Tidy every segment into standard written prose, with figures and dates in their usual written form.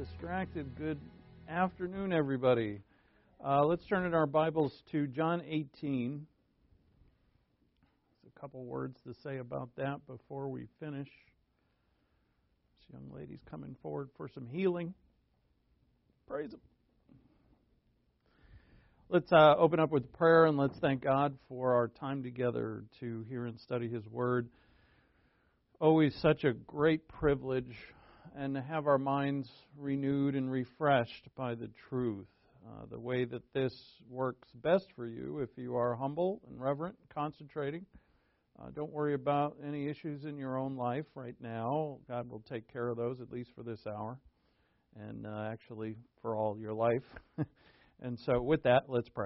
distracted. Good afternoon, everybody. Let's turn in our Bibles to John 18. There's a couple words to say about that before we finish. This young lady's coming forward for some healing. Praise Him. Let's open up with prayer and let's thank God for our time together to hear and study His Word. Always such a great privilege, and to have our minds renewed and refreshed by the truth. The way that this works best for you, if you are humble and reverent, concentrating. Don't worry about any issues in your own life right now. God will take care of those, at least for this hour, and actually for all your life. And so with that, let's pray.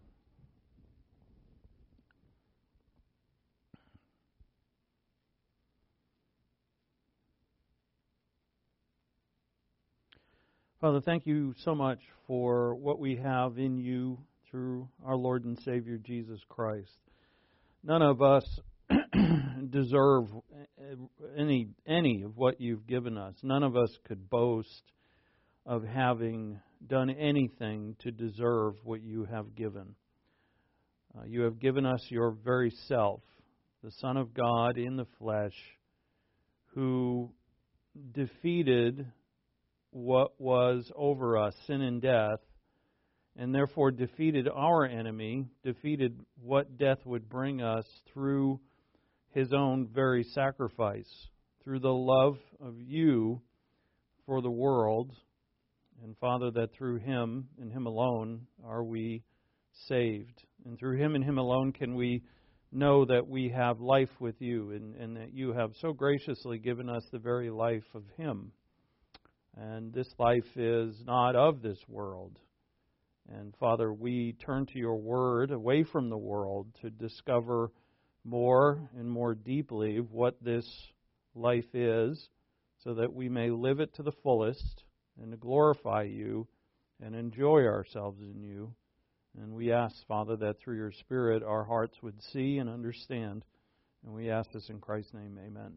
Father, thank you so much for what we have in you through our Lord and Savior Jesus Christ. None of us deserve any of what you've given us. None of us could boast of having done anything to deserve what you have given. You have given us your very self, the Son of God in the flesh, who defeated what was over us, sin and death, and therefore defeated our enemy, defeated what death would bring us through His own very sacrifice, through the love of you for the world. And Father, that through Him and Him alone are we saved. And through Him and Him alone can we know that we have life with you, and that you have so graciously given us the very life of Him. And this life is not of this world. And Father, we turn to your word away from the world to discover more and more deeply what this life is, so that we may live it to the fullest and to glorify you and enjoy ourselves in you. And we ask, Father, that through your Spirit our hearts would see and understand. And we ask this in Christ's name, amen.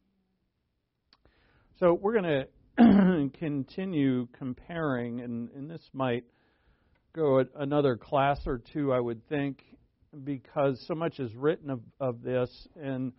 So we're going to continue comparing, and this might go another class or two, I would think, because so much is written of this, and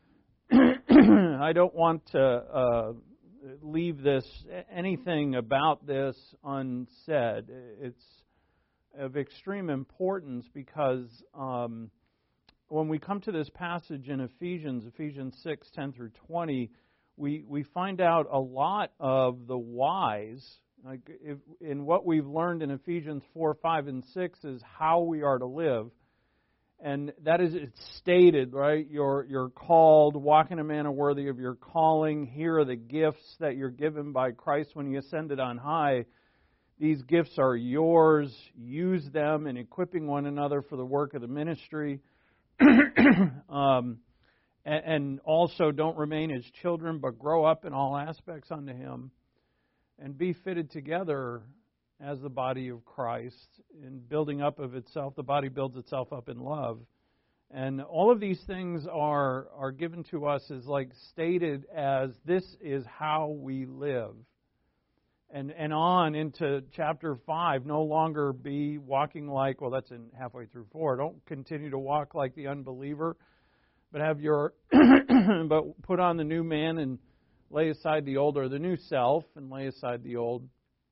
I don't want to leave anything about this unsaid. It's of extreme importance because when we come to this passage in Ephesians 6, 10 through 20, we find out a lot of the whys. Like in what we've learned in Ephesians 4, 5, and 6 is how we are to live. And that is, it's stated, right? You're called, walk in a manner worthy of your calling. Here are the gifts that you're given by Christ when He ascended on high. These gifts are yours. Use them in equipping one another for the work of the ministry. And also don't remain as children, but grow up in all aspects unto Him, and be fitted together as the body of Christ, in building up of itself. The body builds itself up in love. And all of these things are given to us as like stated as this is how we live. And on into chapter 5, no longer be walking like, well, that's in halfway through 4. Don't continue to walk like the unbeliever, but have but put on the new man and lay aside the old, or the new self and lay aside the old.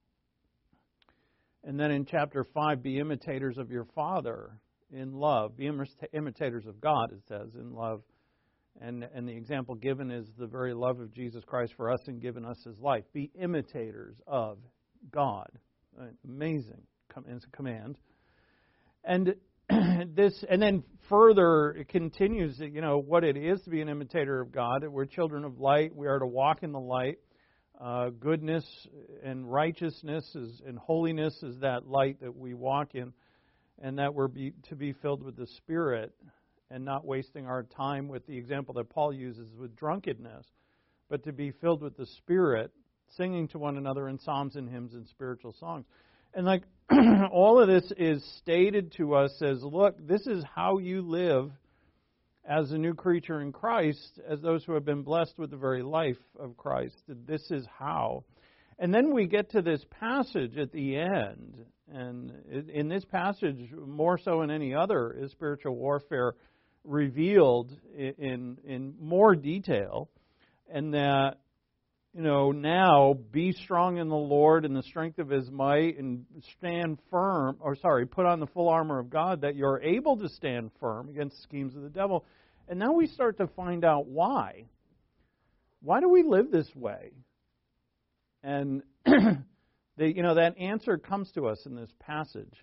And then in chapter 5, be imitators of your Father in love. Be imitators of God, it says, in love. And the example given is the very love of Jesus Christ for us and given us His life. Be imitators of God. Amazing. It's a command. And then further, it continues, what it is to be an imitator of God. We're children of light. We are to walk in the light. Goodness and righteousness and holiness is that light that we walk in, and that we're to be filled with the Spirit and not wasting our time with the example that Paul uses with drunkenness, but to be filled with the Spirit, singing to one another in psalms and hymns and spiritual songs. And like all of this is stated to us as, look, this is how you live as a new creature in Christ, as those who have been blessed with the very life of Christ. This is how. And then we get to this passage at the end, and in this passage, more so than any other, is spiritual warfare revealed in more detail, and that, now be strong in the Lord and the strength of His might, and put on the full armor of God, that you're able to stand firm against the schemes of the devil. And now we start to find out why. Why do we live this way? And that answer comes to us in this passage.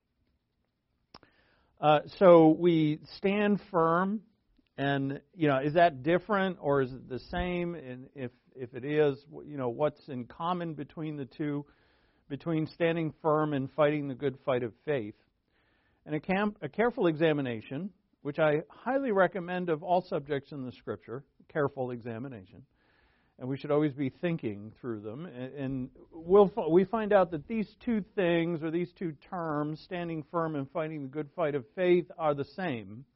So we stand firm, and is that different or is it the same? And if it is, what's in common between the two, between standing firm and fighting the good fight of faith? And a careful examination, which I highly recommend of all subjects in the Scripture, careful examination. And we should always be thinking through them. And we find out that these two things, or these two terms, standing firm and fighting the good fight of faith, are the same.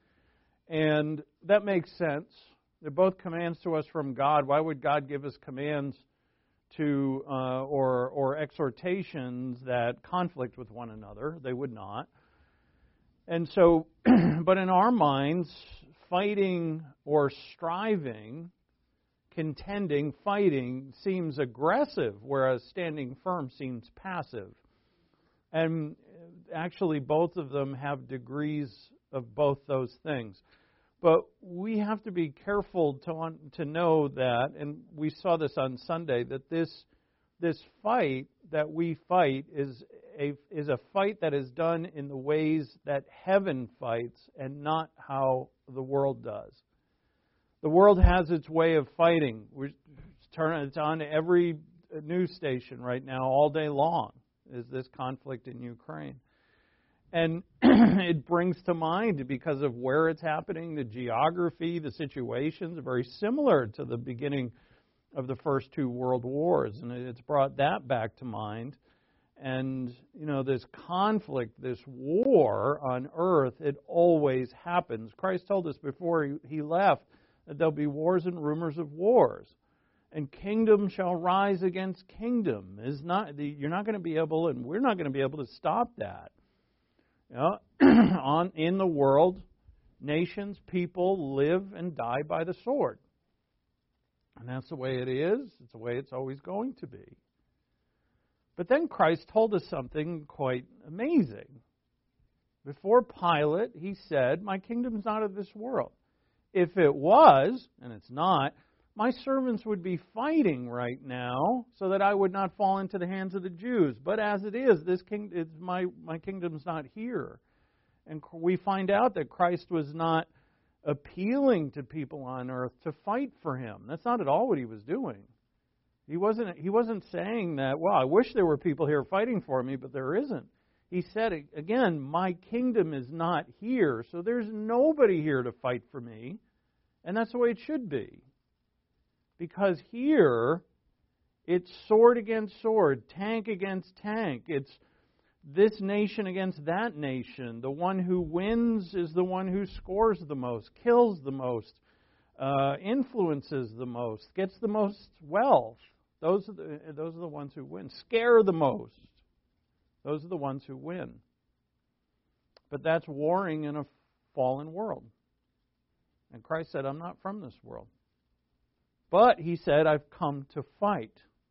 And that makes sense. They're both commands to us from God. Why would God give us commands to or exhortations that conflict with one another? They would not. And so, but in our minds, fighting or striving, contending, fighting seems aggressive, whereas standing firm seems passive. And actually, both of them have degrees of both those things. But we have to be careful to know that, and we saw this on Sunday, that this fight that we fight is a fight that is done in the ways that heaven fights, and not how the world does. The world has its way of fighting. It's on every news station right now, all day long, is this conflict in Ukraine. And it brings to mind, because of where it's happening, the geography, the situations are very similar to the beginning of the first two world wars. And it's brought that back to mind. And, this conflict, this war on earth, it always happens. Christ told us before He left that there'll be wars and rumors of wars. And kingdom shall rise against kingdom. You're not going to be able, and we're not going to be able to stop that. In the world, nations, people live and die by the sword. And that's the way it is. It's the way it's always going to be. But then Christ told us something quite amazing. Before Pilate, He said, "My kingdom's not of this world. If it was," and it's not, "my servants would be fighting right now so that I would not fall into the hands of the Jews. But as it is, my kingdom's not here." And we find out that Christ was not appealing to people on earth to fight for Him. That's not at all what He was doing. He wasn't saying that, "Well, I wish there were people here fighting for me, but there isn't." He said, again, "My kingdom is not here, so there's nobody here to fight for me." And that's the way it should be. Because here, it's sword against sword, tank against tank. It's this nation against that nation. The one who wins is the one who scores the most, kills the most, influences the most, gets the most wealth. Those are the ones who win. Scare the most. Those are the ones who win. But that's warring in a fallen world. And Christ said, "I'm not from this world." But He said, "I've come to fight."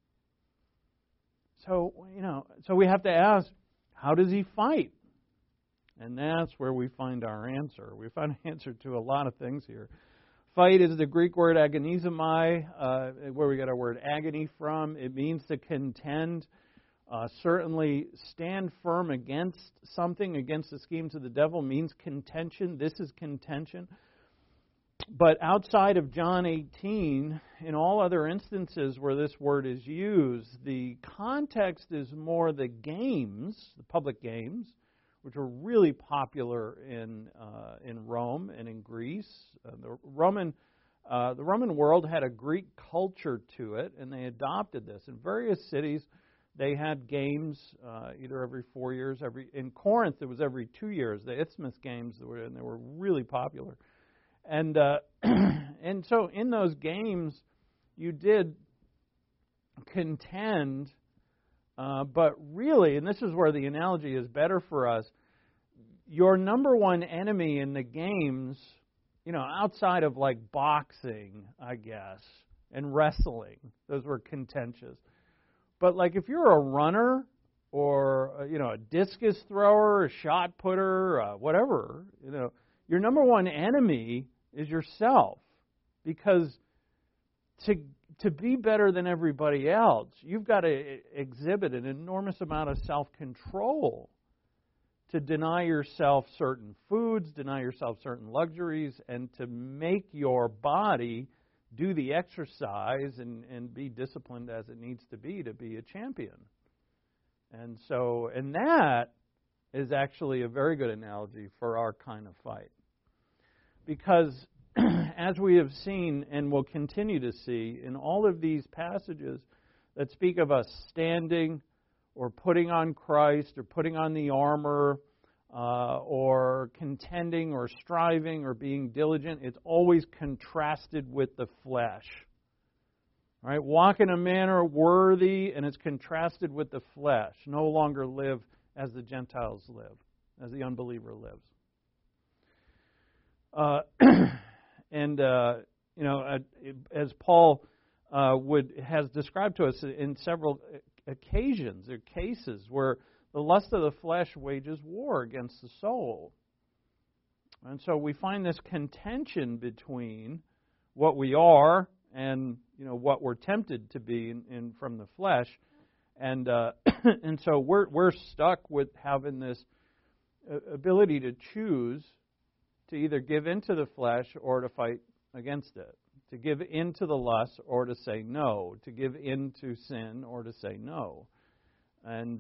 So we have to ask, how does He fight? And that's where we find our answer. We find an answer to a lot of things here. Fight is the Greek word agonizomai, where we get our word agony from. It means to contend. Certainly stand firm against something, against the schemes of the devil, means contention. This is contention. But outside of John 18, in all other instances where this word is used, the context is more the games, the public games, which were really popular in Rome and in Greece. The Roman world had a Greek culture to it, and they adopted this. In various cities, they had games either every 4 years. In Corinth, it was every 2 years. The Isthmus Games, they were really popular. And so in those games, you did contend, but really, and this is where the analogy is better for us, your number one enemy in the games, outside of like boxing, I guess, and wrestling, those were contentious. But like if you're a runner or, a discus thrower, a shot putter, whatever, your number one enemy is yourself. Because to be better than everybody else, you've got to exhibit an enormous amount of self-control to deny yourself certain foods, deny yourself certain luxuries, and to make your body do the exercise and be disciplined as it needs to be a champion. And that is actually a very good analogy for our kind of fight. Because as we have seen and will continue to see in all of these passages that speak of us standing or putting on Christ or putting on the armor or contending or striving or being diligent, it's always contrasted with the flesh. All right? Walk in a manner worthy, and it's contrasted with the flesh. No longer live as the Gentiles live, as the unbeliever lives. As Paul has described to us in several occasions or cases where the lust of the flesh wages war against the soul. And so we find this contention between what we are and what we're tempted to be in from the flesh, and and so we're stuck with having this ability to choose to either give into the flesh or to fight against it, to give into the lust or to say no, to give into sin or to say no, and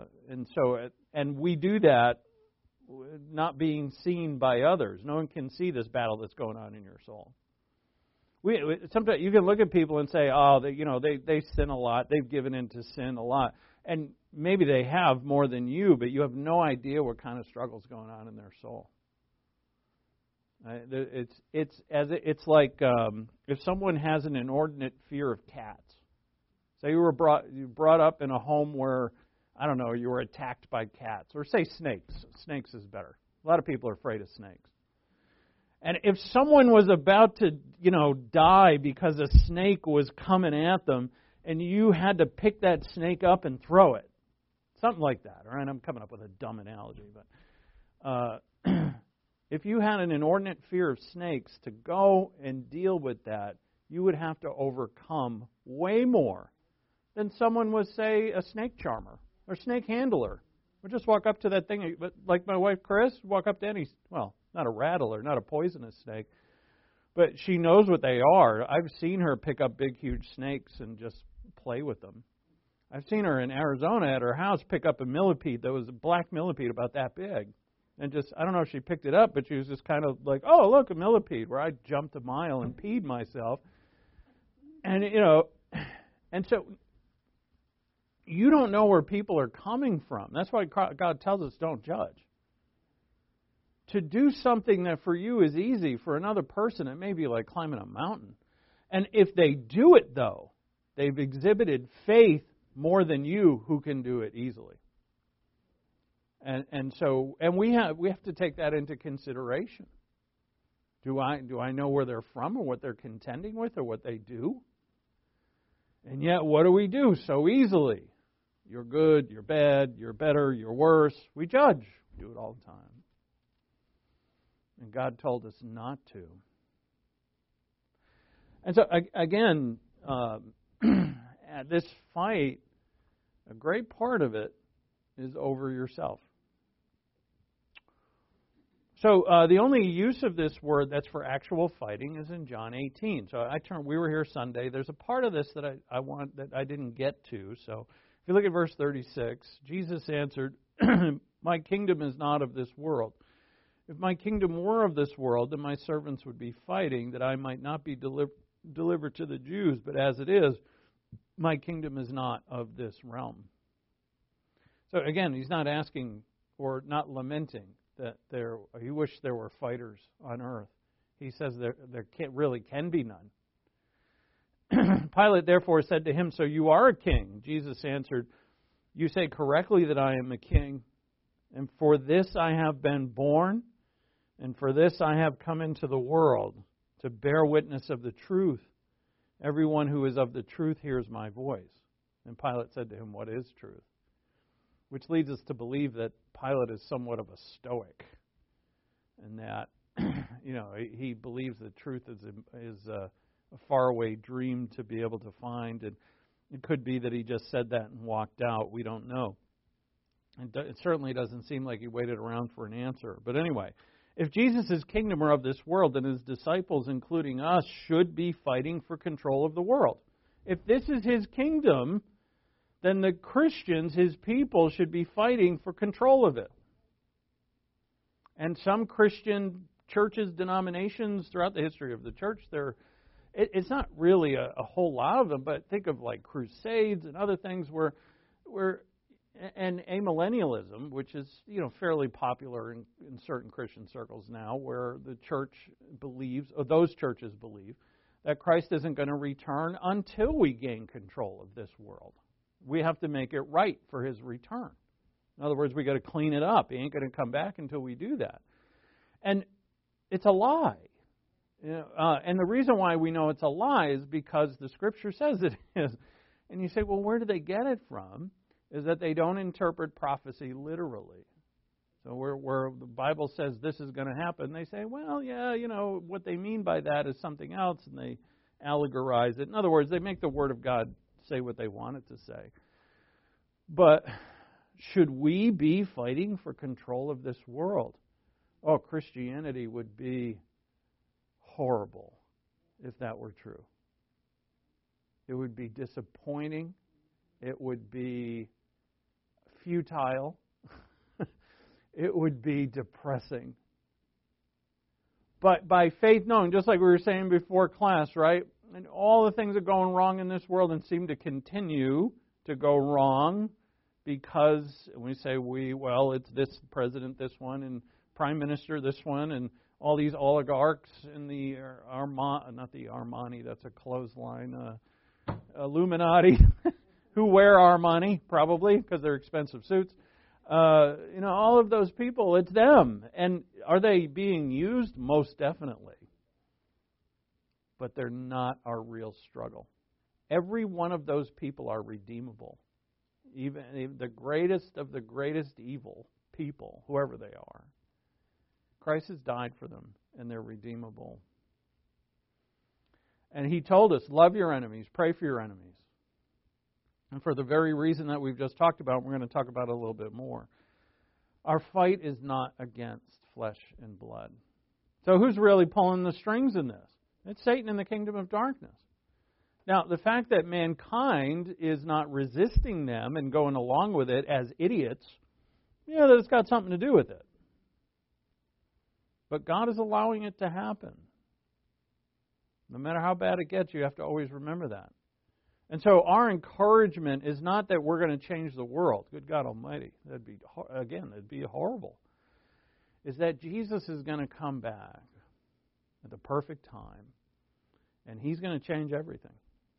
we do that not being seen by others. No one can see this battle that's going on in your soul. Sometimes you can look at people and say, "Oh, they sin a lot. They've given into sin a lot," and maybe they have more than you, but you have no idea what kind of struggle's going on in their soul. It's like if someone has an inordinate fear of cats. Say you were brought up in a home where, I don't know, you were attacked by cats, or say snakes. Snakes is better. A lot of people are afraid of snakes. And if someone was about to, die because a snake was coming at them, and you had to pick that snake up and throw it, something like that. All right, I'm coming up with a dumb analogy, but if you had an inordinate fear of snakes, to go and deal with that, you would have to overcome way more than someone was, say, a snake charmer or snake handler. Or just walk up to that thing, but like my wife Chris, walk up to any, well, not a rattler, not a poisonous snake, but she knows what they are. I've seen her pick up big, huge snakes and just play with them. I've seen her in Arizona at her house pick up a millipede that was a black millipede about that big. And just, I don't know if she picked it up, but she was just kind of like, oh, look, a millipede, where I jumped a mile and peed myself. And, and so you don't know where people are coming from. That's why God tells us don't judge. To do something that for you is easy, for another person it may be like climbing a mountain. And if they do it, though, they've exhibited faith more than you who can do it easily. And we have to take that into consideration. Do I know where they're from or what they're contending with or what they do? And yet, what do we do so easily? You're good, you're bad, you're better, you're worse. We judge. We do it all the time. And God told us not to. And so, again, at this fight, a great part of it is over yourself. So the only use of this word that's for actual fighting is in John 18. So we were here Sunday. There's a part of this that I didn't get to. So if you look at verse 36, Jesus answered, "My kingdom is not of this world. If my kingdom were of this world, then my servants would be fighting, that I might not be delivered to the Jews. But as it is, my kingdom is not of this realm." So again, he's not asking or not lamenting that he wished there were fighters on earth. He says there really can be none. Pilate therefore said to him, "So you are a king?" Jesus answered, "You say correctly that I am a king, and for this I have been born, and for this I have come into the world, to bear witness of the truth. Everyone who is of the truth hears my voice." And Pilate said to him, "What is truth?" Which leads us to believe that Pilate is somewhat of a stoic, and that he believes that truth is a faraway dream to be able to find. And it could be that he just said that and walked out. We don't know. It certainly doesn't seem like he waited around for an answer. But anyway, if Jesus' kingdom are of this world, then his disciples, including us, should be fighting for control of the world. If this is his kingdom, then the Christians, his people, should be fighting for control of it. And some Christian churches, denominations throughout the history of the church, it's not really a whole lot of them, but think of like crusades and other things where and amillennialism, which is fairly popular in certain Christian circles now, where the church believes, or those churches believe, that Christ isn't going to return until we gain control of this world. We have to make it right for his return. In other words, we got to clean it up. He ain't going to come back until we do that. And it's a lie. And the reason why we know it's a lie is because the Scripture says it is. And you say, well, where do they get it from? Is that they don't interpret prophecy literally. So where the Bible says this is going to happen, they say, well, yeah, what they mean by that is something else, and they allegorize it. In other words, they make the Word of God say what they want it to say. But should we be fighting for control of this world? Oh, Christianity would be horrible if that were true. It would be disappointing. It would be futile. It would be depressing. But by faith knowing, just like we were saying before class, right? And all the things that are going wrong in this world and seem to continue to go wrong because we say it's this president, this one, and prime minister, this one, and all these oligarchs in the not the Armani, that's a clothesline, Illuminati, who wear Armani, probably, because they're expensive suits. All of those people, it's them. And are they being used? Most definitely. But they're not our real struggle. Every one of those people are redeemable. Even the greatest of the greatest evil people, whoever they are. Christ has died for them, and they're redeemable. And he told us, love your enemies, pray for your enemies. And for the very reason that we've just talked about, we're going to talk about it a little bit more. Our fight is not against flesh and blood. So who's really pulling the strings in this? It's Satan in the kingdom of darkness. Now, the fact that mankind is not resisting them and going along with it as idiots, that it's got something to do with it. But God is allowing it to happen. No matter how bad it gets, you have to always remember that. And so our encouragement is not that we're going to change the world. Good God Almighty. That'd be horrible. Is that Jesus is going to come back at the perfect time, and He's going to change everything.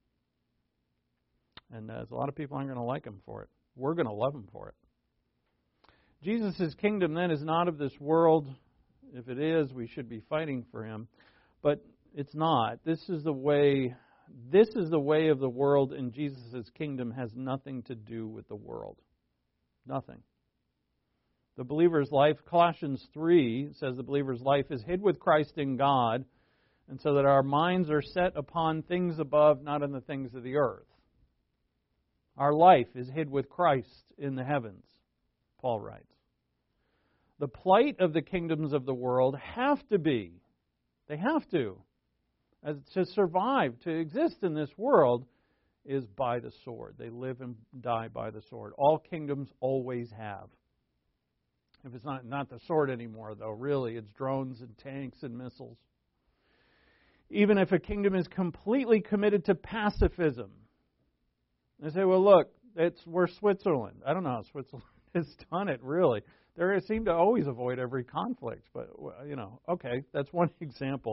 And a lot of people aren't going to like Him for it. We're going to love Him for it. Jesus' kingdom then is not of this world. If it is, we should be fighting for Him. But it's not. This is the way of the world, and Jesus' kingdom has nothing to do with the world. Nothing. The believer's life, Colossians 3 says the believer's life is hid with Christ in God, and so that our minds are set upon things above, not on the things of the earth. Our life is hid with Christ in the heavens, Paul writes. The plight of the kingdoms of the world they have to, as to survive, to exist in this world, is by the sword. They live and die by the sword. All kingdoms always have. If it's not the sword anymore, though, really, it's drones and tanks and missiles. Even if a kingdom is completely committed to pacifism, they say, well, look, we're Switzerland. I don't know how Switzerland has done it, really. They seem to always avoid every conflict. But, okay, that's one example.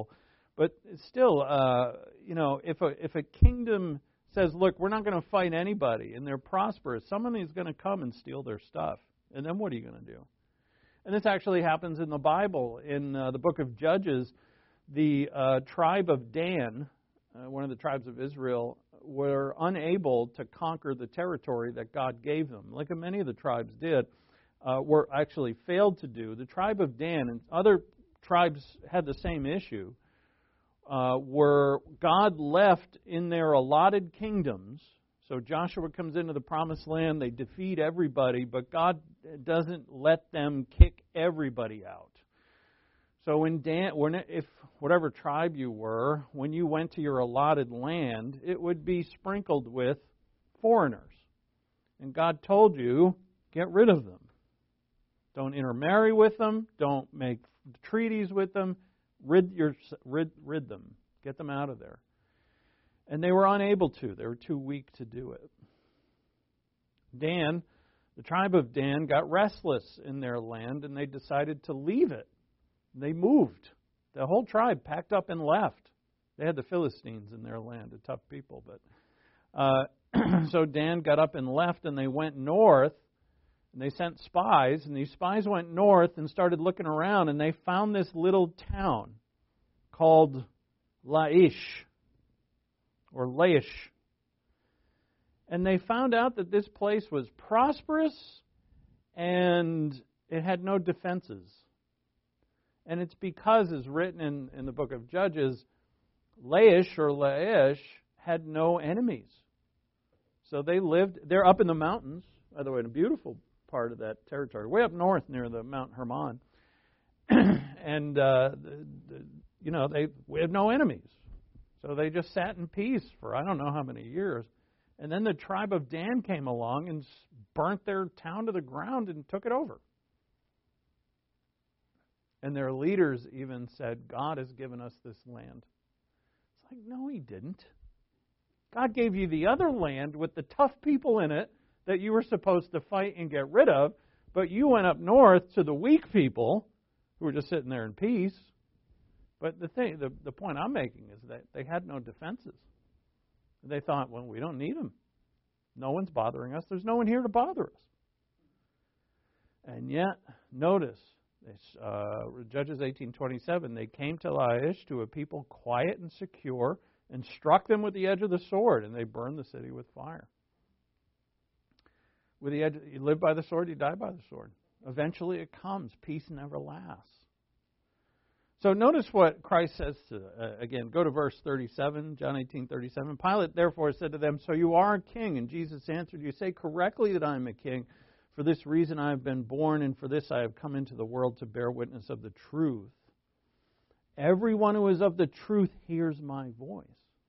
But still, if a kingdom says, look, we're not going to fight anybody, and they're prosperous, somebody is going to come and steal their stuff. And then what are you going to do? And this actually happens in the Bible. In the book of Judges, the tribe of Dan, one of the tribes of Israel, were unable to conquer the territory that God gave them, like many of the tribes did, were actually failed to do. The tribe of Dan, and other tribes had the same issue, were God left in their allotted kingdoms. So Joshua comes into the promised land, they defeat everybody, but God doesn't let them kick everybody out. So if whatever tribe you were, when you went to your allotted land, it would be sprinkled with foreigners. And God told you, get rid of them. Don't intermarry with them. Don't make treaties with them. Rid them. Get them out of there. And they were unable to. They were too weak to do it. Dan, the tribe of Dan, got restless in their land, and they decided to leave it. They moved. The whole tribe packed up and left. They had the Philistines in their land, a tough people. But so Dan got up and left, and they went north, and they sent spies, and these spies went north and started looking around, and they found this little town called Laish, or Laish. And they found out that this place was prosperous, and it had no defenses. And it's because, as written in the book of Judges, Laish had no enemies. So they're up in the mountains, by the way, in a beautiful part of that territory, way up north near the Mount Hermon. And, we had no enemies. So they just sat in peace for I don't know how many years. And then the tribe of Dan came along and burnt their town to the ground and took it over. And their leaders even said, God has given us this land. It's like, no, He didn't. God gave you the other land with the tough people in it that you were supposed to fight and get rid of, but you went up north to the weak people who were just sitting there in peace. But the point I'm making is that they had no defenses. They thought, well, we don't need them. No one's bothering us. There's no one here to bother us. And yet, notice, Judges 18:27, they came to Laish, to a people quiet and secure, and struck them with the edge of the sword, and they burned the city with fire. With the edge, you live by the sword, you die by the sword. Eventually it comes. Peace never lasts. So notice what Christ says to, again, go to verse 37, John 18:37. Pilate therefore said to them, so you are a king. And Jesus answered, you say correctly that I am a king. For this reason I have been born, and for this I have come into the world to bear witness of the truth. Everyone who is of the truth hears my voice.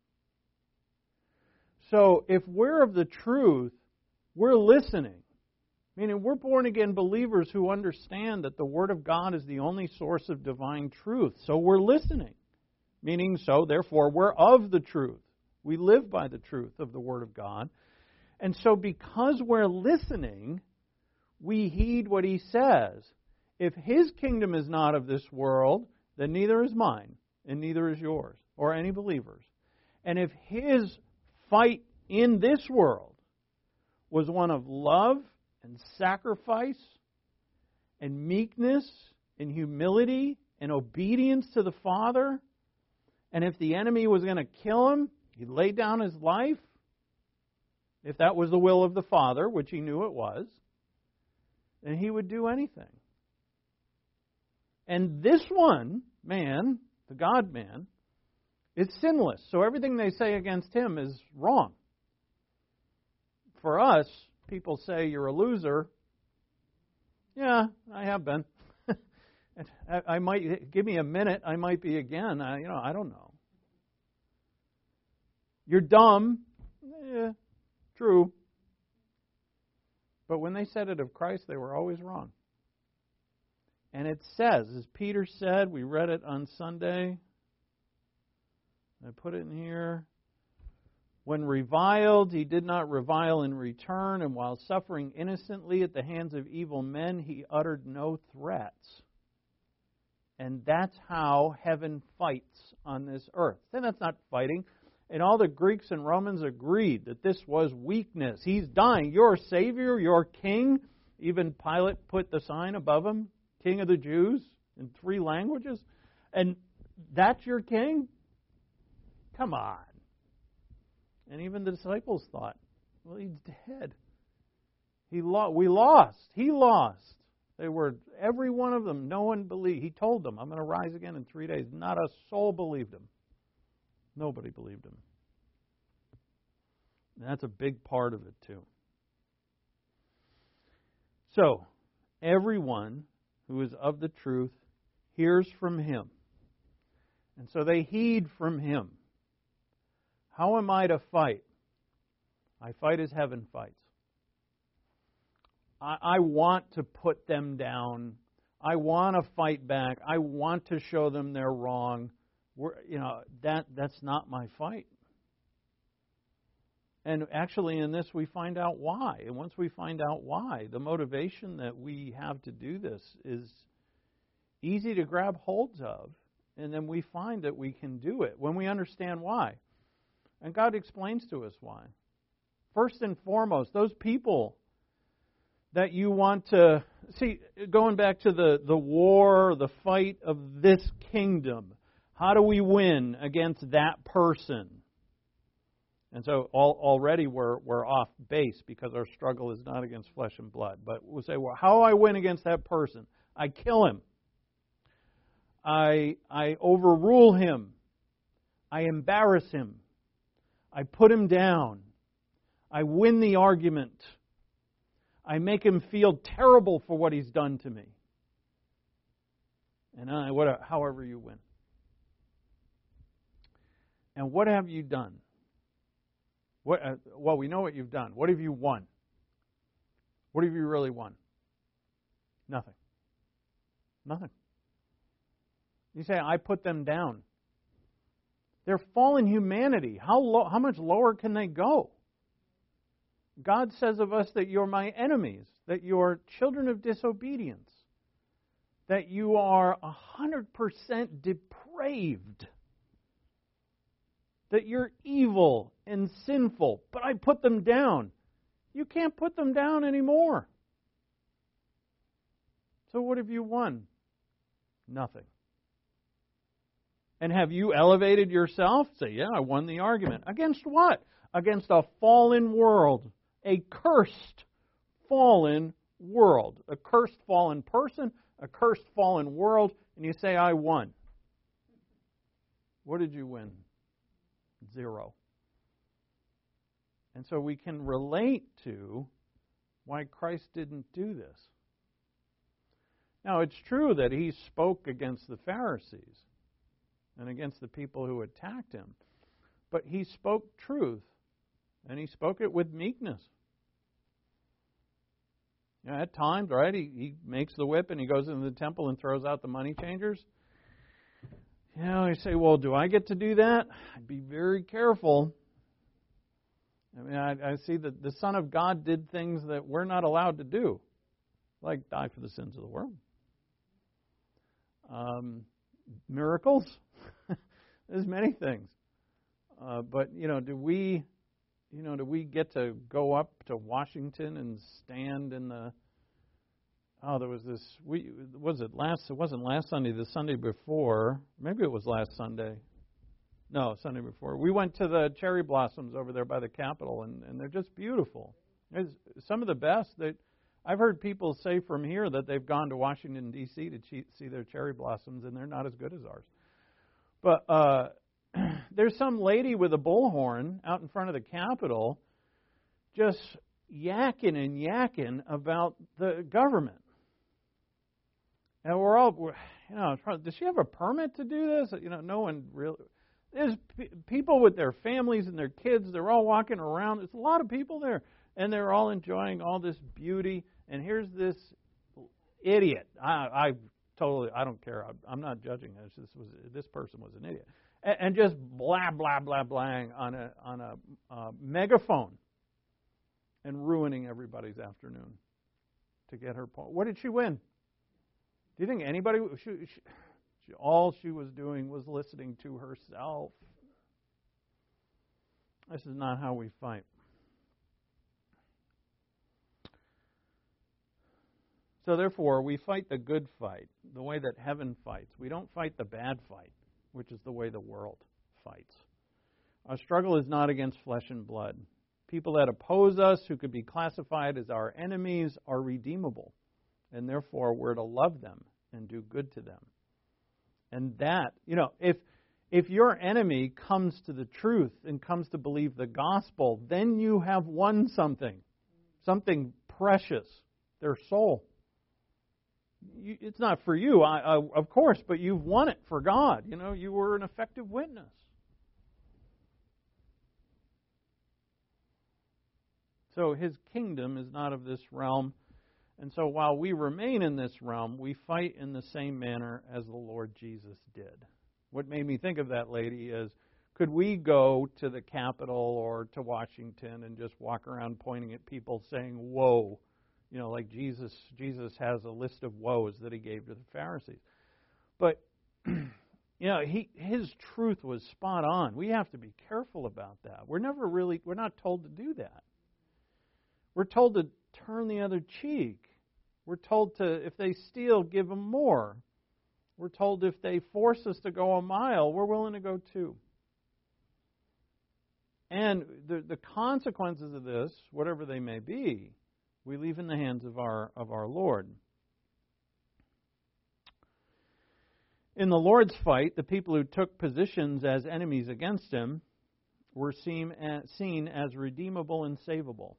So if we're of the truth, we're listening. Meaning we're born-again believers who understand that the Word of God is the only source of divine truth. So we're listening. Meaning, so therefore, we're of the truth. We live by the truth of the Word of God. And so because we're listening, we heed what He says. If His kingdom is not of this world, then neither is mine, and neither is yours, or any believer's. And if His fight in this world was one of love and sacrifice and meekness and humility and obedience to the Father, and if the enemy was going to kill Him, He'd lay down His life, if that was the will of the Father, which He knew it was, then He would do anything. And this one, man, the God-man, is sinless. So everything they say against Him is wrong. For us, people say you're a loser. Yeah, I have been. I might give me a minute. I might be again. I don't know. You're dumb. Yeah, true. But when they said it of Christ, they were always wrong. And it says, as Peter said, we read it on Sunday. I put it in here. When reviled, he did not revile in return, and while suffering innocently at the hands of evil men, he uttered no threats. And that's how heaven fights on this earth. Then that's not fighting. And all the Greeks and Romans agreed that this was weakness. He's dying. Your Savior, your King. Even Pilate put the sign above him, King of the Jews, in 3 languages. And that's your king? Come on. And even the disciples thought, well, he's dead. We lost. He lost. They were, every one of them, no one believed. He told them, I'm going to rise again in 3 days. Not a soul believed him. Nobody believed him. And that's a big part of it, too. So, everyone who is of the truth hears from him. And so they heed from him. How am I to fight? I fight as heaven fights. I want to put them down. I want to fight back. I want to show them they're wrong. That's not my fight. And actually in this we find out why. And once we find out why, the motivation that we have to do this is easy to grab holds of. And then we find that we can do it when we understand why. And God explains to us why. First and foremost, those people that you want to see, going back to the war, the fight of this kingdom, how do we win against that person? And so already we're off base because our struggle is not against flesh and blood. But we'll say, well, how do I win against that person? I kill him. I overrule him. I embarrass him. I put him down. I win the argument. I make him feel terrible for what he's done to me. And however you win. And what have you done? Well, we know what you've done. What have you won? What have you really won? Nothing. Nothing. You say, I put them down. They're fallen humanity. How much lower can they go? God says of us that you're my enemies, that you're children of disobedience, that you are 100% depraved, that you're evil and sinful, but I put them down. You can't put them down anymore. So what have you won? Nothing. And have you elevated yourself? Say, yeah, I won the argument. Against what? Against a fallen world. A cursed, fallen world. A cursed, fallen person. A cursed, fallen world. And you say, I won. What did you win? 0. And so we can relate to why Christ didn't do this. Now, it's true that he spoke against the Pharisees and against the people who attacked him. But he spoke truth, and he spoke it with meekness. At times, right, he makes the whip and he goes into the temple and throws out the money changers. You say, well, do I get to do that? I'd be very careful. I mean, I see that the Son of God did things that we're not allowed to do, like die for the sins of the world. Miracles. There's many things. But, do we get to go up to Washington and stand in the... there was this... it wasn't last Sunday, the Sunday before. Maybe it was last Sunday. No, Sunday before. We went to the cherry blossoms over there by the Capitol, and they're just beautiful. It's some of the best that... I've heard people say from here that they've gone to Washington, D.C. to see their cherry blossoms, and they're not as good as ours. But there's some lady with a bullhorn out in front of the Capitol just yakking about the government. And we're all, does she have a permit to do this? No one really... There's people with their families and their kids. They're all walking around. There's a lot of people there. And they're all enjoying all this beauty. And here's this idiot. I don't care. I'm not judging this. This person was an idiot. And just blah, blah, blah, blah on a megaphone and ruining everybody's afternoon to get her point. What did she win? Do you think anybody... All she was doing was listening to herself. This is not how we fight. So therefore, we fight the good fight, the way that heaven fights. We don't fight the bad fight, which is the way the world fights. Our struggle is not against flesh and blood. People that oppose us, who could be classified as our enemies, are redeemable. And therefore, we're to love them and do good to them. And that, if your enemy comes to the truth and comes to believe the gospel, then you have won something precious, their soul. It's not for you, of course, but you've won it for God. You were an effective witness. So His kingdom is not of this realm. And so while we remain in this realm, we fight in the same manner as the Lord Jesus did. What made me think of that lady is, could we go to the Capitol or to Washington and just walk around pointing at people saying, "Woe"? Like Jesus has a list of woes that He gave to the Pharisees. But, His truth was spot on. We have to be careful about that. We're not told to do that. We're told to turn the other cheek. We're told to, if they steal, give them more. We're told if they force us to go a mile, we're willing to go 2. And the consequences of this, whatever they may be, we leave in the hands of our Lord. In the Lord's fight, the people who took positions as enemies against Him were seen as redeemable and savable.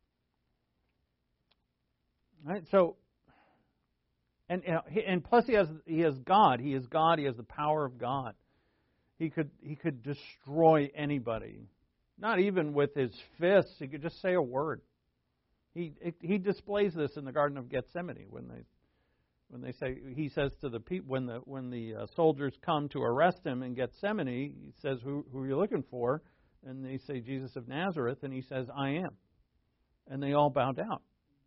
Right? So, and plus He has God. He is God. He has the power of God. He could destroy anybody, not even with His fists. He could just say a word. He displays this in the Garden of Gethsemane when they say, He says to the people, when the soldiers come to arrest Him in Gethsemane, He says, who are you looking for? And they say, Jesus of Nazareth, and He says, I am. And they all bow down.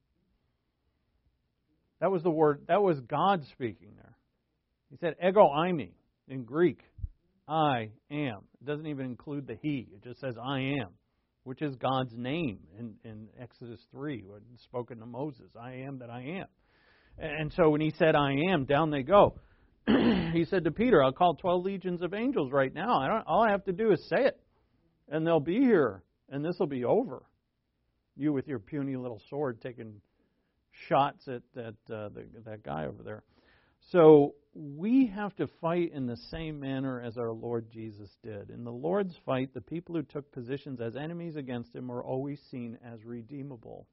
That was the word, that was God speaking there. He said, ego eimi in Greek, I am. It doesn't even include the He. It just says, I am, which is God's name in Exodus 3, when spoken to Moses. I am that I am. And so when He said, I am, down they go. He said to Peter, I'll call 12 legions of angels right now. All I have to do is say it, and they'll be here, and this will be over. You with your puny little sword taking shots at that guy over there. So we have to fight in the same manner as our Lord Jesus did. In the Lord's fight, the people who took positions as enemies against Him were always seen as redeemable.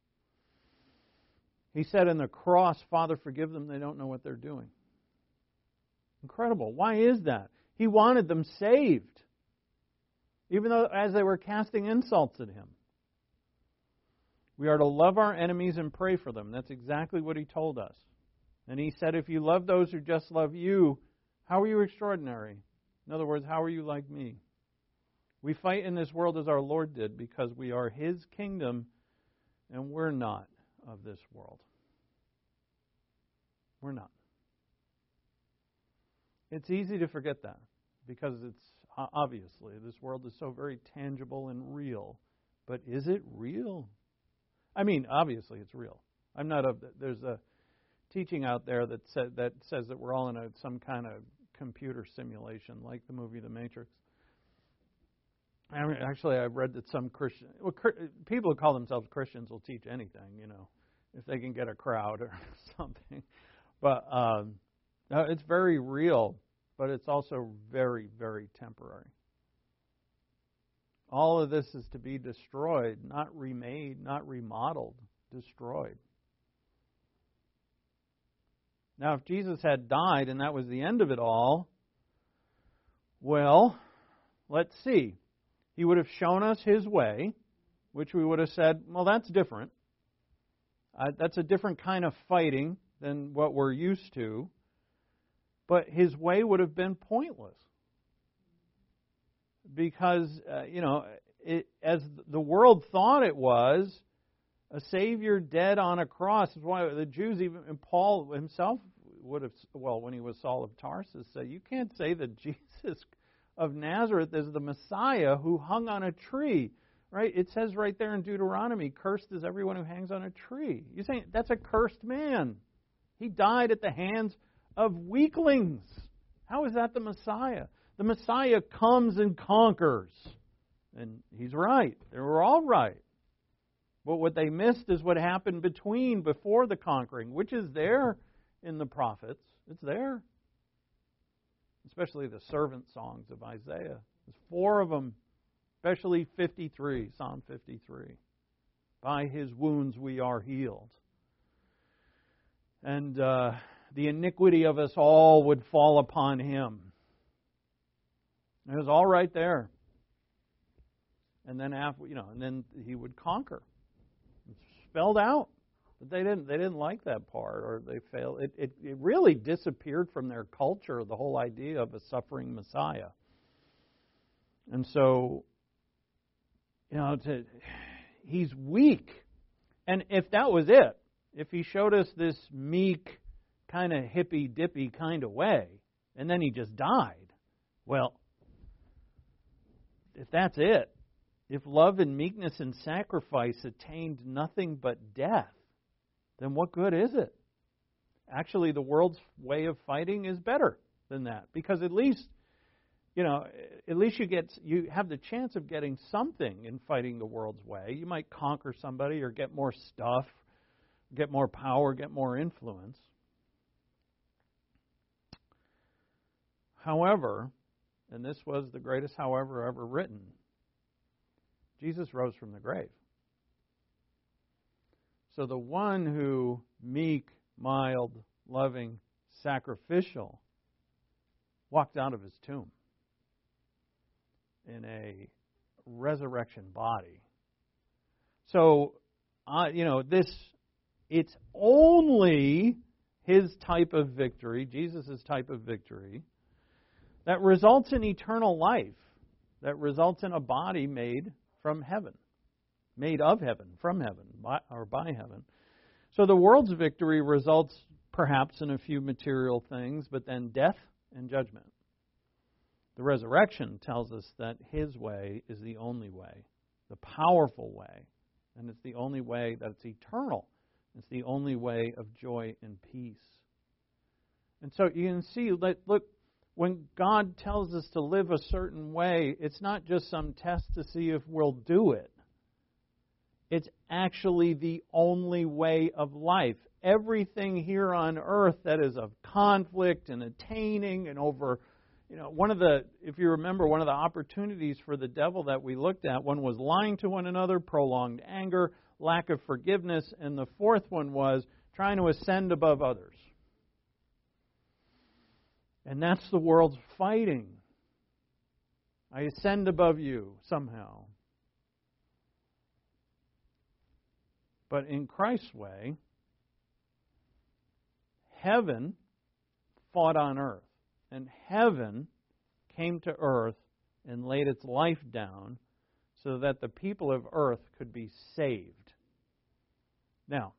He said in the cross, Father, forgive them, they don't know what they're doing. Incredible. Why is that? He wanted them saved, even though as they were casting insults at Him. We are to love our enemies and pray for them. That's exactly what He told us. And He said, if you love those who just love you, how are you extraordinary? In other words, how are you like me? We fight in this world as our Lord did because we are His kingdom and we're not of this world. We're not. It's easy to forget that because it's obviously this world is so very tangible and real. But is it real? I mean, obviously it's real. There's a teaching out there that says that we're all in some kind of computer simulation, like the movie The Matrix. Actually, I've read that some people who call themselves Christians will teach anything, if they can get a crowd or something. But it's very real, but it's also very, very temporary. All of this is to be destroyed, not remade, not remodeled, destroyed. Now, if Jesus had died and that was the end of it all, well, let's see. He would have shown us His way, which we would have said, well, that's different. That's a different kind of fighting than what we're used to. But His way would have been pointless. Because, as the world thought it was, a Savior dead on a cross is why the Jews, even and Paul himself would have, well, when he was Saul of Tarsus, say, you can't say that Jesus of Nazareth is the Messiah who hung on a tree. Right? It says right there in Deuteronomy, cursed is everyone who hangs on a tree. You're saying that's a cursed man. He died at the hands of weaklings. How is that the Messiah? The Messiah comes and conquers. And he's right. They were all right. But what they missed is what happened before the conquering, which is there in the prophets. It's there. Especially the servant songs of Isaiah. There's 4 of them. Especially 53, Psalm 53. By His wounds we are healed. And the iniquity of us all would fall upon Him. It was all right there. And then and then He would conquer. It's spelled out. But they didn't like that part, or they failed. It really disappeared from their culture, the whole idea of a suffering Messiah. And so, He's weak. And if that was it, if He showed us this meek, kind of hippy-dippy kind of way, and then He just died, well, if that's it, if love and meekness and sacrifice attained nothing but death, then what good is it? Actually, the world's way of fighting is better than that, because at least you have the chance of getting something in fighting the world's way. You might conquer somebody or get more stuff, get more power, get more influence. However, and this was the greatest however ever written, Jesus rose from the grave. So the one who, meek, mild, loving, sacrificial, walked out of his tomb in a resurrection body. So, it's only His type of victory, Jesus' type of victory, that results in eternal life, that results in a body made from heaven, made of heaven, from heaven, by heaven. So the world's victory results perhaps in a few material things, but then death and judgment. The resurrection tells us that His way is the only way, the powerful way, and it's the only way that's eternal. It's the only way of joy and peace. And so you can see, look, when God tells us to live a certain way, it's not just some test to see if we'll do it. It's actually the only way of life. Everything here on earth that is of conflict and attaining and over, if you remember, one of the opportunities for the devil that we looked at, one was lying to one another, prolonged anger, lack of forgiveness, and the fourth one was trying to ascend above others. And that's the world's fighting. I ascend above you somehow. But in Christ's way, heaven fought on earth. And heaven came to earth and laid its life down so that the people of earth could be saved. Now,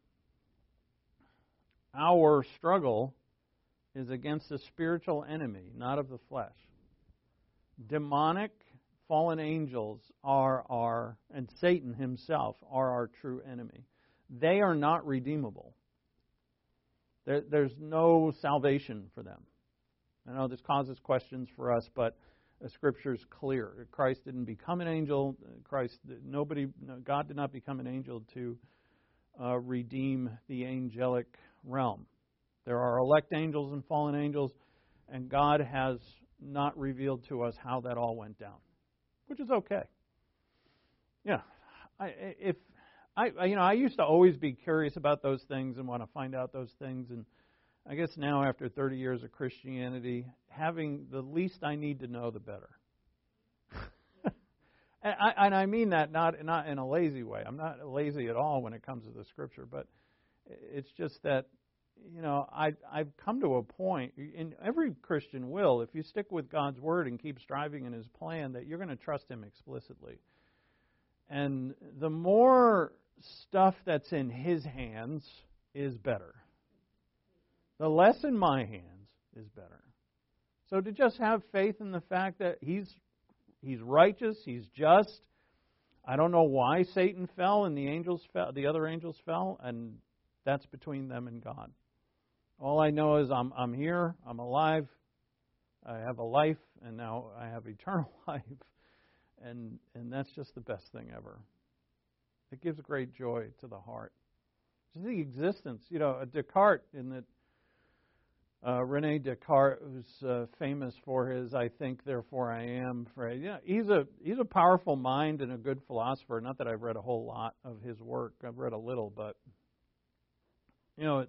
our struggle is against a spiritual enemy, not of the flesh. Demonic fallen angels and Satan himself are our true enemy. They are not redeemable. There's no salvation for them. I know this causes questions for us, but the Scripture is clear. Christ didn't become an angel. God did not become an angel to redeem the angelic realm. There are elect angels and fallen angels, and God has not revealed to us how that all went down, which is okay. Yeah, I used to always be curious about those things and want to find out those things, and I guess now after 30 years of Christianity, having the least I need to know, the better. And I mean that not in a lazy way. I'm not lazy at all when it comes to the Scripture, but it's just that, I've come to a point, and every Christian will, if you stick with God's Word and keep striving in His plan, that you're going to trust Him explicitly. And the more stuff that's in His hands is better. The less in my hands is better. So to just have faith in the fact that He's righteous, He's just. I don't know why Satan fell and the other angels fell, and that's between them and God. All I know is I'm here, I'm alive, I have a life, and now I have eternal life, and that's just the best thing ever. It gives great joy to the heart. Just the existence, Descartes René Descartes, who's famous for his "I think, therefore I am" phrase. Yeah, he's a powerful mind and a good philosopher. Not that I've read a whole lot of his work. I've read a little, but it's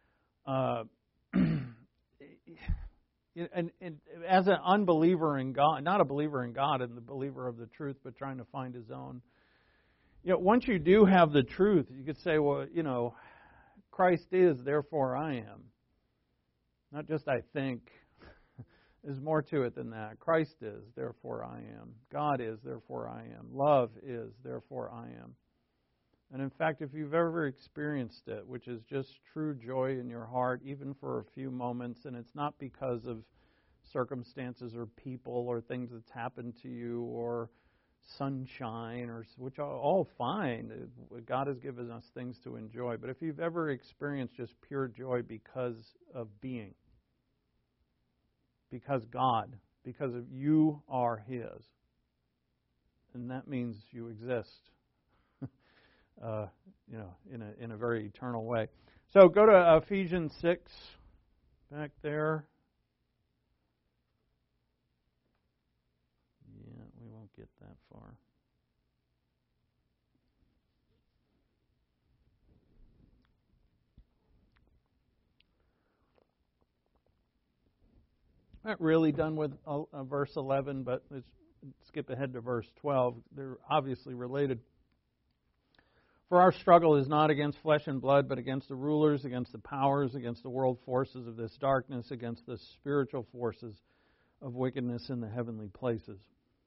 and as an unbeliever in God, not a believer in God, and the believer of the truth, but trying to find his own. Once you do have the truth, you could say, well, Christ is, therefore I am. Not just I think. There's more to it than that. Christ is, therefore I am. God is, therefore I am. Love is, therefore I am. And in fact, if you've ever experienced it, which is just true joy in your heart, even for a few moments, and it's not because of circumstances or people or things that's happened to you or sunshine, which are all fine. God has given us things to enjoy. But if you've ever experienced just pure joy because of being, because of you are His, and that means you exist, in a very eternal way. So go to Ephesians 6, back there. Yeah, we won't get that far. Not really done with verse 11, but let's skip ahead to verse 12. They're obviously related. For our struggle is not against flesh and blood, but against the rulers, against the powers, against the world forces of this darkness, against the spiritual forces of wickedness in the heavenly places.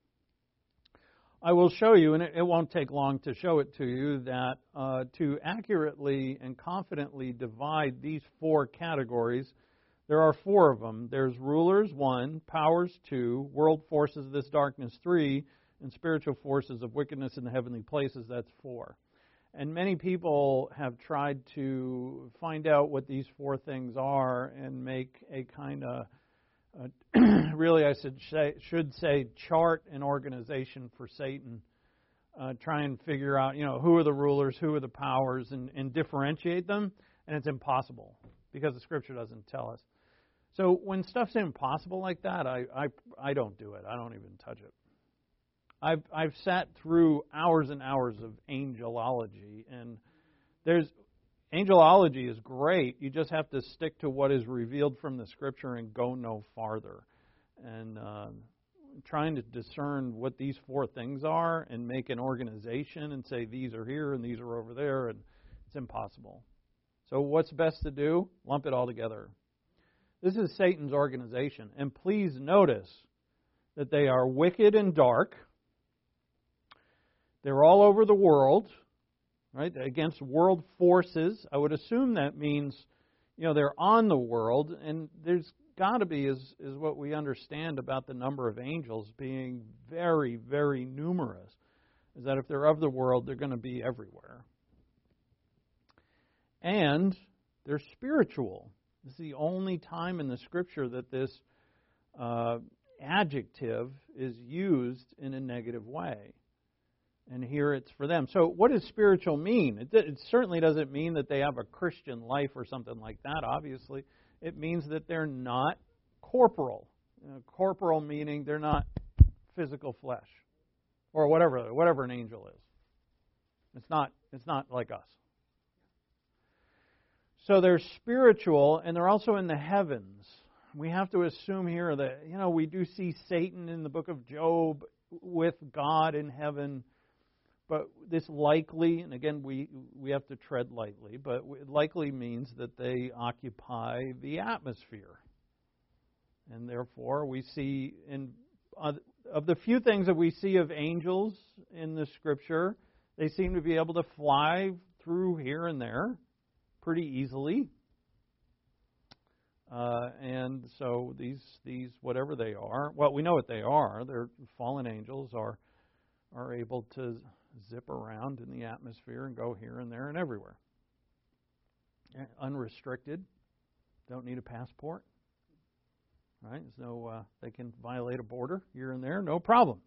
I will show you, and it won't take long to show it to you, that to accurately and confidently divide these four categories, there are four of them. There's rulers, 1, powers, 2, world forces of this darkness, 3, and spiritual forces of wickedness in the heavenly places, that's 4. And many people have tried to find out what these four things are and make a kind of, really I should say, chart and organization for Satan. Try and figure out, who are the rulers, who are the powers, and differentiate them. And it's impossible because the Scripture doesn't tell us. So when stuff's impossible like that, I don't do it. I don't even touch it. I've sat through hours and hours of angelology, and angelology is great. You just have to stick to what is revealed from the Scripture and go no farther. And trying to discern what these four things are and make an organization and say these are here and these are over there, and it's impossible. So what's best to do? Lump it all together. This is Satan's organization. And please notice that they are wicked and dark. They're all over the world, right? Against world forces. I would assume that means, they're on the world, and there's got to be, is what we understand about the number of angels being very, very numerous, is that if they're of the world, they're going to be everywhere. And they're spiritual. This is the only time in the Scripture that this adjective is used in a negative way. And here it's for them. So what does spiritual mean? It certainly doesn't mean that they have a Christian life or something like that, obviously. It means that they're not corporal. Corporal meaning they're not physical flesh. Or whatever an angel is. It's not like us. So they're spiritual, and they're also in the heavens. We have to assume here that, we do see Satan in the book of Job with God in heaven. But this likely, and again, we have to tread lightly, but it likely means that they occupy the atmosphere. And therefore, we see, of the few things that we see of angels in the Scripture, they seem to be able to fly through here and there pretty easily. And so these whatever they are, well, we know what they are. They're fallen angels are able to zip around in the atmosphere and go here and there and everywhere. Unrestricted, don't need a passport. Right? There's no, they can violate a border here and there, no problem.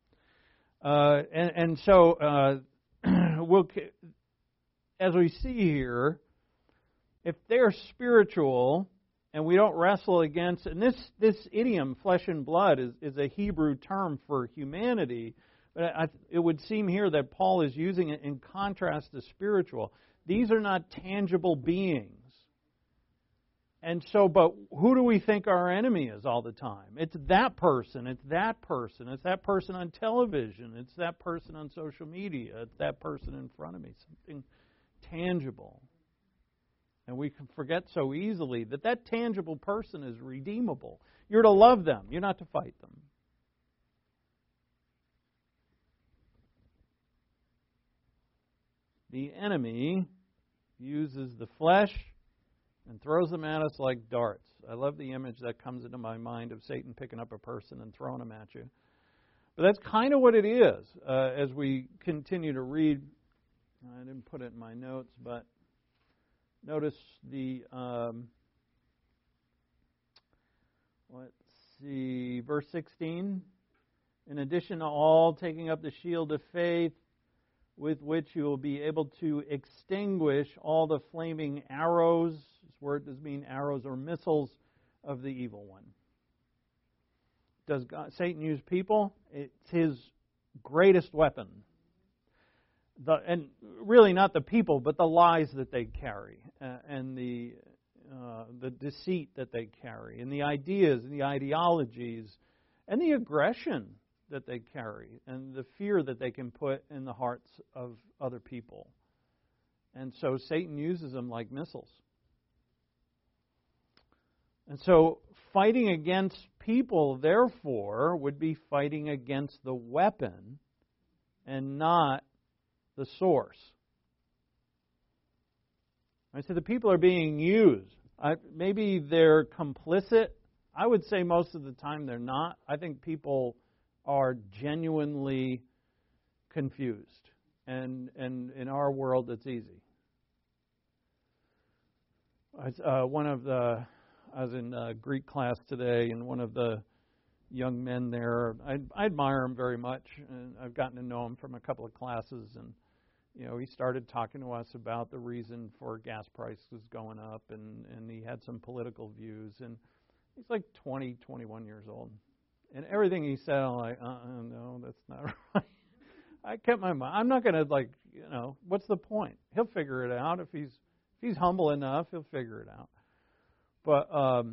So we'll, as we see here, if they're spiritual and we don't wrestle against, and this idiom, flesh and blood, is a Hebrew term for humanity, but it would seem here that Paul is using it in contrast to spiritual. These are not tangible beings. And so, but who do we think our enemy is all the time? It's that person, it's that person, it's that person on television, it's that person on social media, it's that person in front of me, something tangible. And we can forget so easily that tangible person is redeemable. You're to love them, you're not to fight them. The enemy uses the flesh and throws them at us like darts. I love the image that comes into my mind of Satan picking up a person and throwing them at you. But that's kind of what it is as we continue to read. I didn't put it in my notes, but notice the, verse 16. In addition to all, taking up the shield of faith, with which you will be able to extinguish all the flaming arrows. This word does mean arrows or missiles of the evil one. Does Satan use people? It's his greatest weapon. And really not the people, but the lies that they carry, and the deceit that they carry, and the ideas and the ideologies, and the aggression that they carry, and the fear that they can put in the hearts of other people. And so Satan uses them like missiles. And so fighting against people, therefore, would be fighting against the weapon and not the source. I said the people are being used. Maybe they're complicit. I would say most of the time they're not. I think people are genuinely confused. And in our world, it's easy. I was in Greek class today, and one of the young men there, I admire him very much, and I've gotten to know him from a couple of classes, and he started talking to us about the reason for gas prices going up, and he had some political views, and he's like 20, 21 years old. And everything he said, I'm like, no, that's not right. I kept my mind. I'm not going to what's the point? He'll figure it out. If he's humble enough, he'll figure it out. But,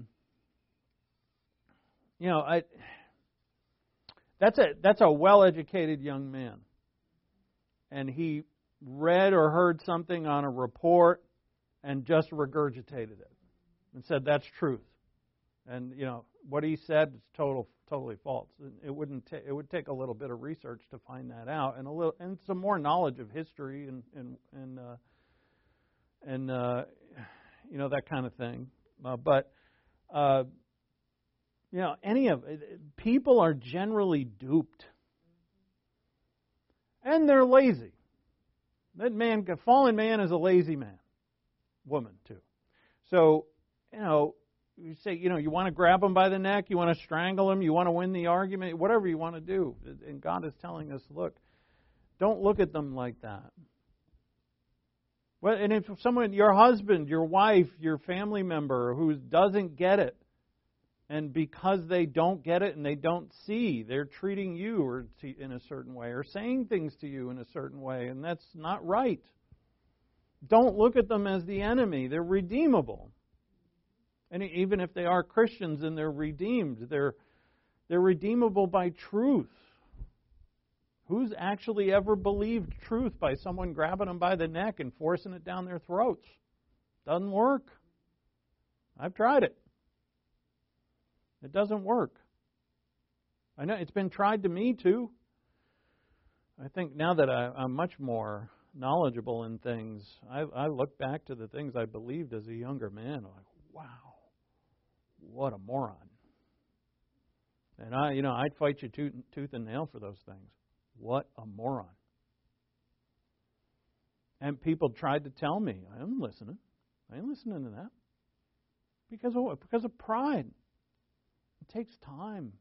that's a well-educated young man. And he read or heard something on a report and just regurgitated it and said, that's truth. And, what he said is totally false. It would take a little bit of research to find that out, and some more knowledge of history and that kind of thing. People are generally duped, and they're lazy. That fallen man is a lazy man, woman too. So, you say, you want to grab them by the neck, you want to strangle them, you want to win the argument, whatever you want to do. And God is telling us, look, don't look at them like that. Well, and if someone, your husband, your wife, your family member who doesn't get it, and because they don't get it and they don't see, they're treating you in a certain way or saying things to you in a certain way, and that's not right. Don't look at them as the enemy. They're redeemable. And even if they are Christians and they're redeemed, they're redeemable by truth. Who's actually ever believed truth by someone grabbing them by the neck and forcing it down their throats? Doesn't work. I've tried it. It doesn't work. I know it's been tried to me too. I think now that I'm much more knowledgeable in things, I look back to the things I believed as a younger man. I'm like, wow. what a moron. And I'd fight you tooth and nail for those things. What a moron. And people tried to tell me, I ain't listening to that. Because of what? Because of pride. It takes time.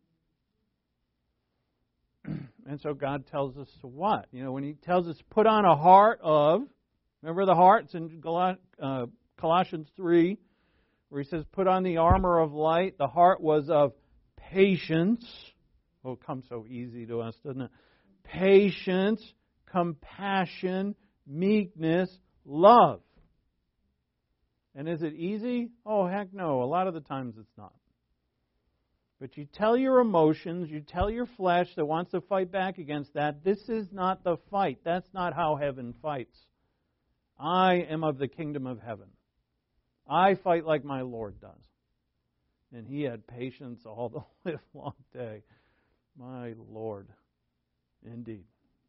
And so God tells us to what? When He tells us to put on a heart of, remember the heart? It's in Colossians 3, where He says, put on the armor of light. The heart was of patience. Oh, it comes so easy to us, doesn't it? Patience, compassion, meekness, love. And is it easy? Oh, heck no. A lot of the times it's not. But you tell your emotions, you tell your flesh that wants to fight back against that, this is not the fight. That's not how heaven fights. I am of the kingdom of heaven. I fight like my Lord does. And He had patience all the live long day. My Lord, indeed.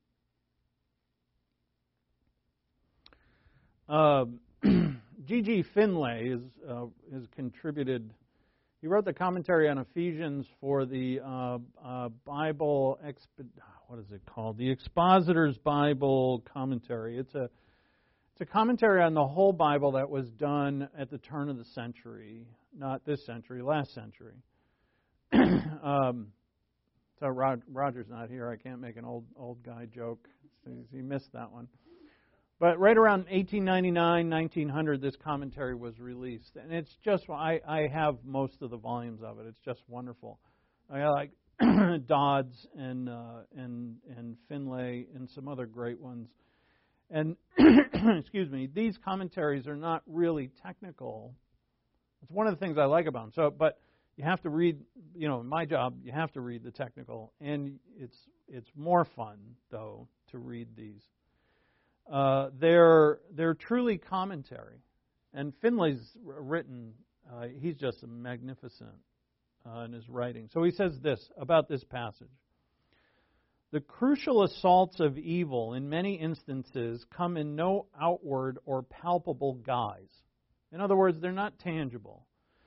G.G. Finlay has contributed. He wrote the commentary on Ephesians for the Bible. What is it called? The Expositor's Bible Commentary. It's a commentary on the whole Bible that was done at the turn of the century, not this century, last century. So Roger's not here. I can't make an old guy joke. He missed that one. But right around 1899, 1900, this commentary was released. And it's just, I have most of the volumes of it. It's just wonderful. I like Dodds and Finlay and some other great ones. And, excuse me, these commentaries are not really technical. It's one of the things I like about them. So, but you have to read, in my job, you have to read the technical. And it's more fun, though, to read these. They're truly commentary. And Finlay's written, he's just magnificent in his writing. So he says this about this passage. The crucial assaults of evil in many instances come in no outward or palpable guise. In other words, they're not tangible.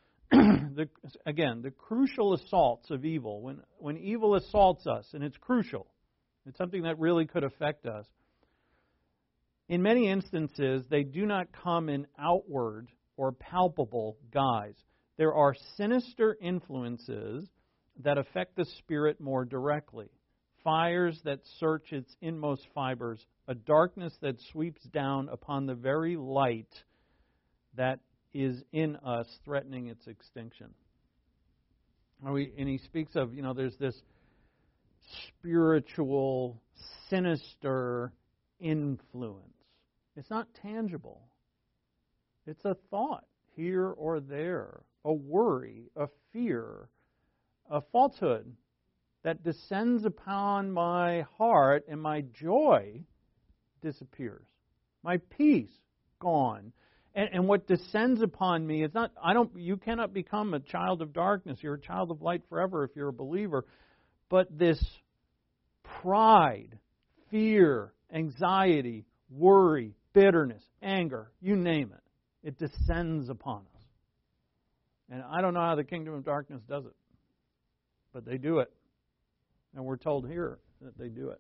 The crucial assaults of evil, when evil assaults us, and it's crucial, it's something that really could affect us, in many instances, they do not come in outward or palpable guise. There are sinister influences that affect the spirit more directly. Fires that search its inmost fibers, a darkness that sweeps down upon the very light that is in us, threatening its extinction. And he speaks of, there's this spiritual, sinister influence. It's not tangible. It's a thought here or there, a worry, a fear, a falsehood that descends upon my heart, and my joy disappears. My peace gone. And what descends upon me is not, you cannot become a child of darkness. You're a child of light forever if you're a believer. But this pride, fear, anxiety, worry, bitterness, anger, you name it, it descends upon us. And I don't know how the kingdom of darkness does it, but they do it. And we're told here that they do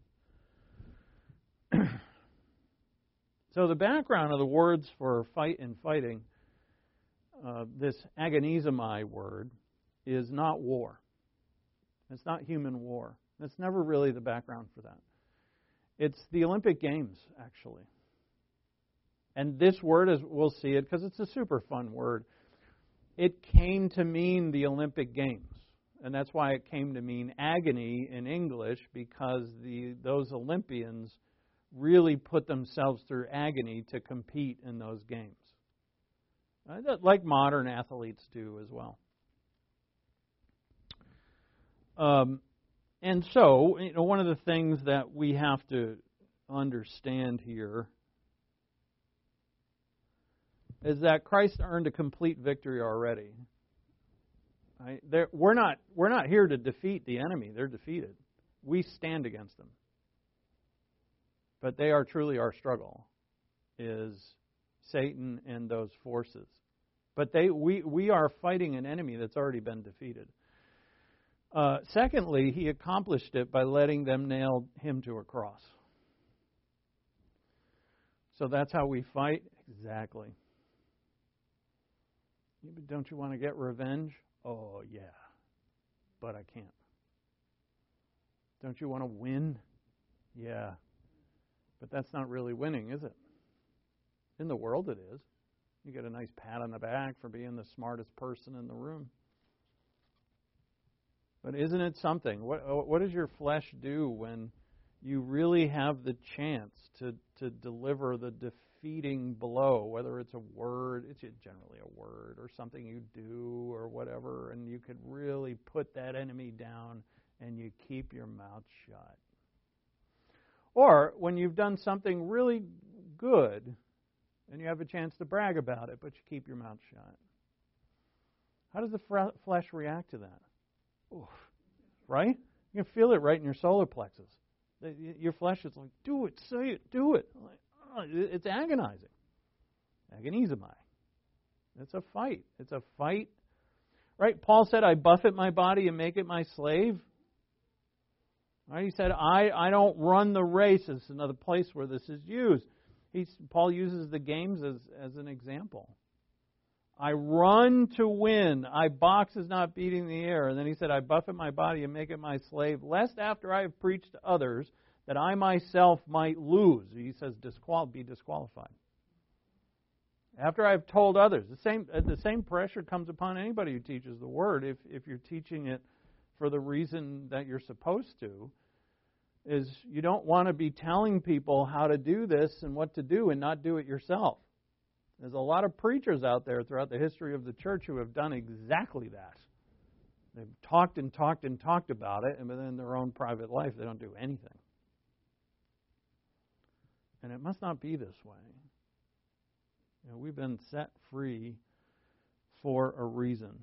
it. So the background of the words for fight and fighting, this agonizomai word, is not war. It's not human war. That's never really the background for that. It's the Olympic Games, actually. And this word, we'll see it because it's a super fun word. It came to mean the Olympic Games. And that's why it came to mean agony in English, because those Olympians really put themselves through agony to compete in those games. Like modern athletes do as well. And so, one of the things that we have to understand here is that Christ earned a complete victory already. Right? We're not here to defeat the enemy. They're defeated. We stand against them. But they are truly our struggle, is Satan and those forces. But we are fighting an enemy that's already been defeated. Secondly, he accomplished it by letting them nail him to a cross. So that's how we fight? Exactly. Don't you want to get revenge? Oh, yeah. But I can't. Don't you want to win? Yeah. But that's not really winning, is it? In the world it is. You get a nice pat on the back for being the smartest person in the room. But isn't it something? What does your flesh do when you really have the chance to deliver the defeating blow, whether it's a word, it's generally a word, or something you do or whatever, and you could really put that enemy down and you keep your mouth shut. Or when you've done something really good and you have a chance to brag about it, but you keep your mouth shut. How does the flesh react to that? Oof, right? You can feel it right in your solar plexus. Your flesh is like, do it, say it, do it. Like, it's agonizing. Agonizomai. It's a fight. It's a fight. Right? Paul said, I buffet my body and make it my slave. Right? He said, I don't run the race. It's another place where this is used. Paul uses the games as an example. I run to win. I box as not beating the air. And then he said, I buffet my body and make it my slave, lest after I have preached to others, that I myself might lose. He says, be disqualified. After I've told others. The same pressure comes upon anybody who teaches the Word. If you're teaching it for the reason that you're supposed to, is you don't want to be telling people how to do this and what to do and not do it yourself. There's a lot of preachers out there throughout the history of the church who have done exactly that. They've talked and talked and talked about it, and then in their own private life, they don't do anything. And it must not be this way. We've been set free for a reason.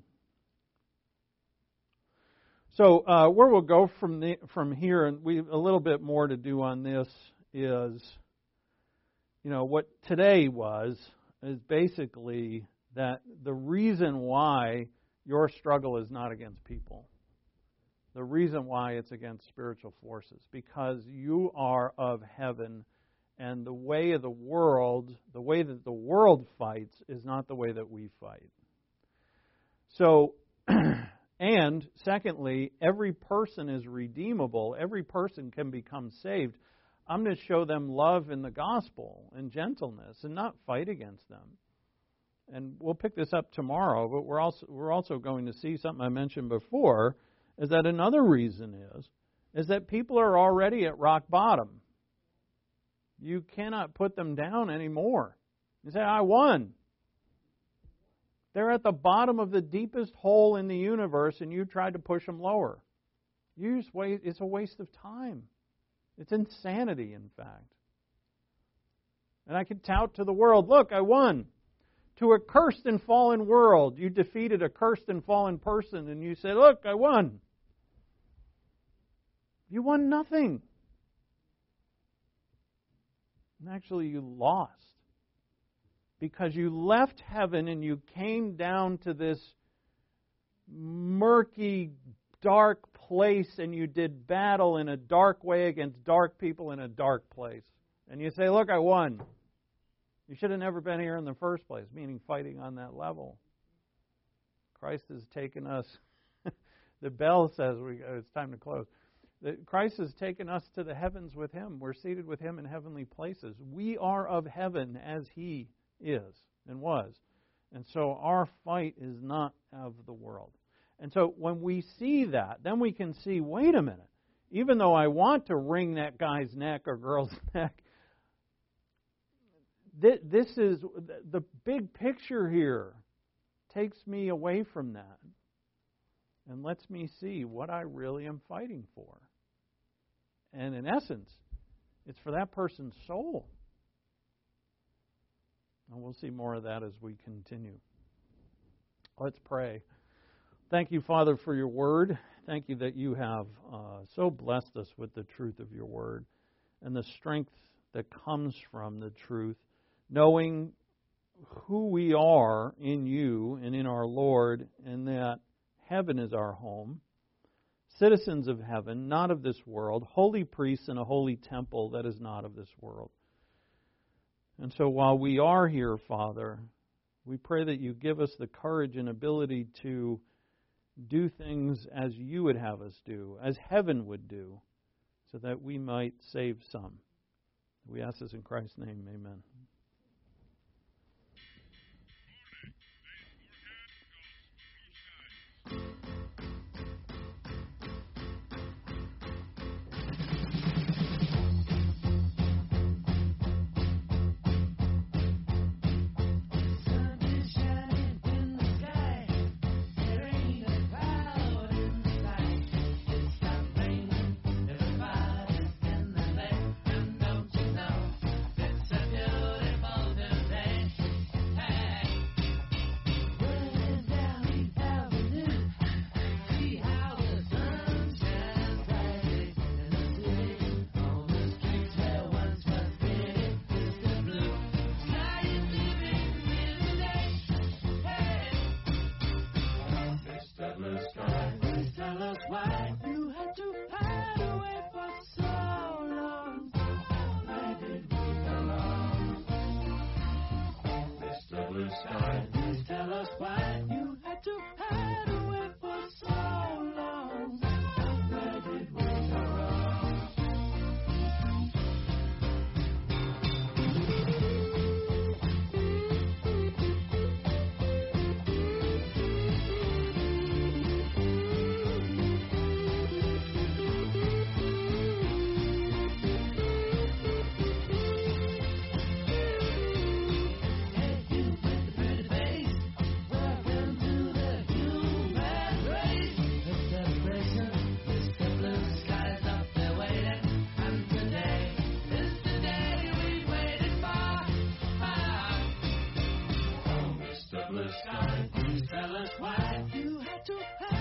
So where we'll go from here, and we a little bit more to do on this is, what today is basically that the reason why your struggle is not against people. The reason why it's against spiritual forces. Because you are of heaven, and the way of the world, the way that the world fights is not the way that we fight. So, and secondly, every person is redeemable. Every person can become saved. I'm going to show them love in the gospel and gentleness and not fight against them. And we'll pick this up tomorrow, but we're also going to see something I mentioned before, is that another reason is that people are already at rock bottom. You cannot put them down anymore. You say, I won. They're at the bottom of the deepest hole in the universe, and you tried to push them lower. It's a waste of time. It's insanity, in fact. And I could tout to the world, look, I won. To a cursed and fallen world, you defeated a cursed and fallen person, and you said, look, I won. You won nothing. And actually, you lost. Because you left heaven and you came down to this murky, dark place, and you did battle in a dark way against dark people in a dark place. And you say, look, I won. You should have never been here in the first place, meaning fighting on that level. Christ has taken us, the bell says it's time to close. Christ has taken us to the heavens with Him. We're seated with Him in heavenly places. We are of heaven as He is and was. And so our fight is not of the world. And so when we see that, then we can see, wait a minute, even though I want to wring that guy's neck or girl's neck, this is the big picture here takes me away from that and lets me see what I really am fighting for. And in essence, it's for that person's soul. And we'll see more of that as we continue. Let's pray. Thank you, Father, for your word. Thank you that you have so blessed us with the truth of your word and the strength that comes from the truth, knowing who we are in you and in our Lord, and that heaven is our home, citizens of heaven, not of this world, holy priests in a holy temple that is not of this world. And so while we are here, Father, we pray that you give us the courage and ability to do things as you would have us do, as heaven would do, so that we might save some. We ask this in Christ's name, amen. Please tell us why you had to